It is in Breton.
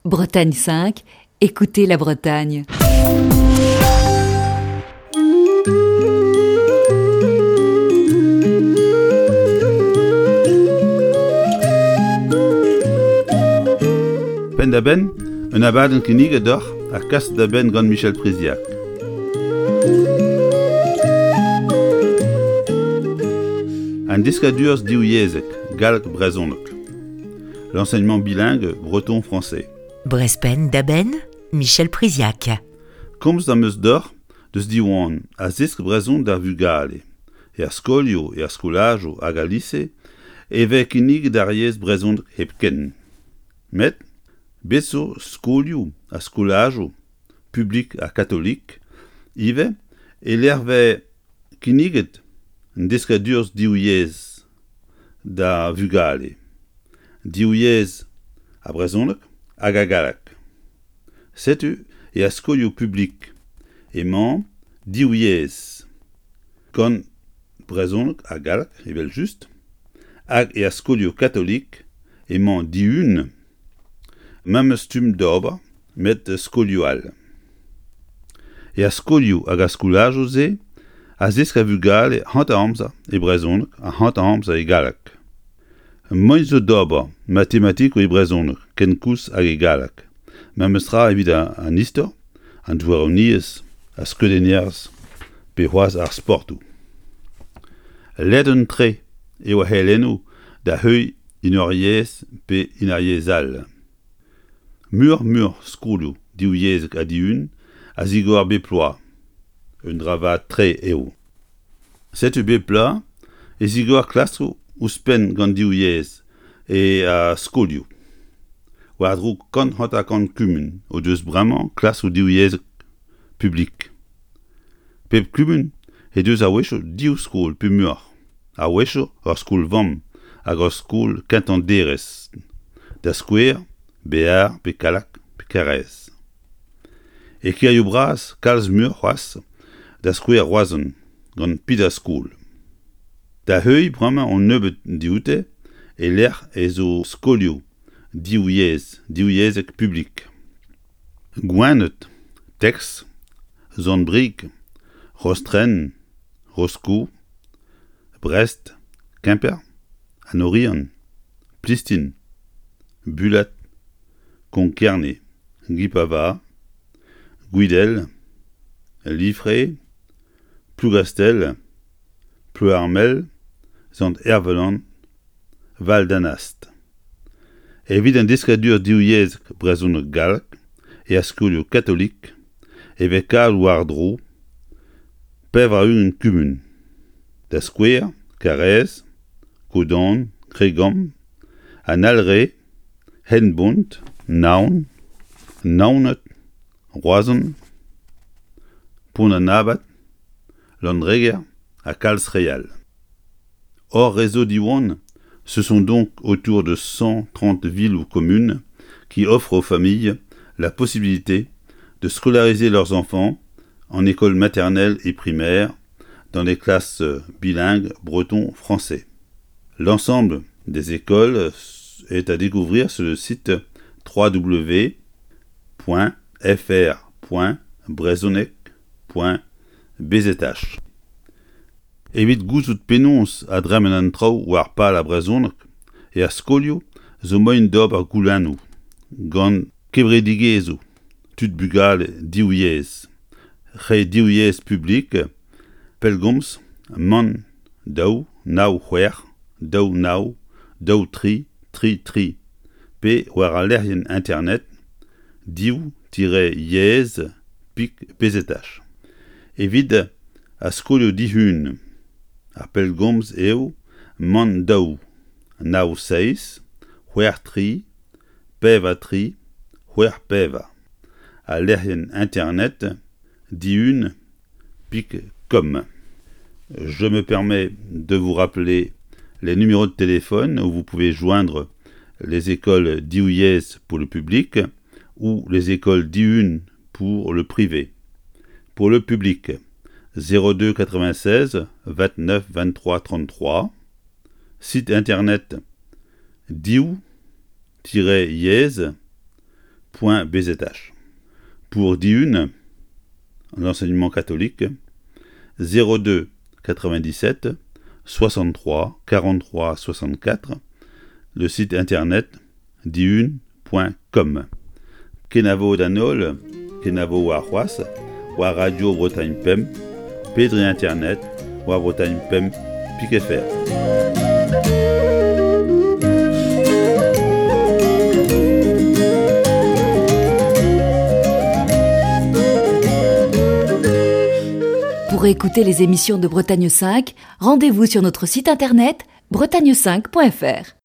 Bretagne 5, écoutez la Bretagne. Pen da ben, un abadenn kinniget d'or ar kast da ben gant Michel Priziac. Un diskadurzh diouiezek, galk brezhoneg. L'enseignement bilingue breton-français. Brespen d'Aben, Michel Priziac. Komz da meus d'or, deus diouan a zisk brezhon da vugale. E a skolio e a skolajo hag a lise, evek kinniget ar yez brezhoneg hep ken. Met, beso skolio a skolajo, publik a katolik, ive, e lerve kinniget un diskadurzh diouiez da vugale. Diouiez a brezhoneg hag a galak. Setu e a skolio publik, emañ diouiez. Gant brezhoneg a galak, evel just, hag e a skolio katolik, emañ diun, mam eus tum d'ober, met skolio all. E a skolio hag a skolajo ze, a zisk a vugale hant a amza e brezhoneg, a hant a amza e galak. Moiz zo d'ober, matematiko e brezhoneg, ken kous hag e galak. Mam eus tra evit an istor, an douaroniez, a skeudeniers, pe c'hoaz ar sportou. Let un tre eo a helenno da heuy in ur yez pe in ar yez all. Mur skolio diouiezek a diun, a zigor beploa. Un dravad tre eo. Setu beploa, e zigor klastro ouzpen gant diouiez e a skolio. War drou kant hant a kant kumun, o deus bremañ klas o diouiezek publik. Pep kumun e deus a wechio diou skol pe mur. A wechio ur skol vamm hag ur skol kentanderez. Da skouer, bear, pe kalak, pe karez. E kirioù bras, kalz mur c'hoaz, da skouer roazon, gant pid a skol. Da heuy bremañ on nebeut dioute, e lec'h e zo skolio, diouiezek publik. Gouennet, Tex, Zandbrig, Rostren, Roscoe, Brest, Quimper, Anorion, Plistin, Bulat, Conquerne, Guipava, Guidel, Liffré, Plougastel, Plouarmel, Zant Herveland, Val d'Anast. Evit un diskadurzh diouiezek brezhoneg galk e a skolio katolik, evek kal war dro, pev a un kumun. Da skouer, karez, kodan, kregam, an alre, henbont, naon, naonet, roazon, pon an abat, landreger, à Kalsreal. Hors réseau d'Iwan, ce sont donc autour de 130 villes ou communes qui offrent aux familles la possibilité de scolariser leurs enfants en école maternelle et primaire dans les classes bilingues breton-français. L'ensemble des écoles est à découvrir sur le site www.fr.brezhoneg.bzh. Evit gouzout penons a dremen an traoù war pal a brezhoneg, e a skolio zo moin d'ober goulannou, gant kebredigezo, tud bugal diouiez. Re diouiez publik, pelgomz, man, daou, nao c'hwer, daou nao, daou tri, tri, pe war a lerien internet, diou-yez.bzh. Evit a skolio dihun, a pelgomz eo, man daou, nao seiz, c'hwer tri, peva tri, c'hwer peva. A lerien internet, diun.com. Je me permets de vous rappeler les numéros de téléphone où vous pouvez joindre les écoles diouiez pour le public ou les écoles diun pour le privé. Pour le public, 02 96 29 23 33, site internet diou-yez Pour Dihun, l'enseignement catholique, 02 97 63 43 64, le site internet dihun.com. Kenavo Danol, Kenavo Warwas, Wa Radio Bretagne Pem, Pedri Internet, Wa Bretagne Pem, Piquefer. Pour écouter les émissions de Bretagne 5, rendez-vous sur notre site internet bretagne5.fr.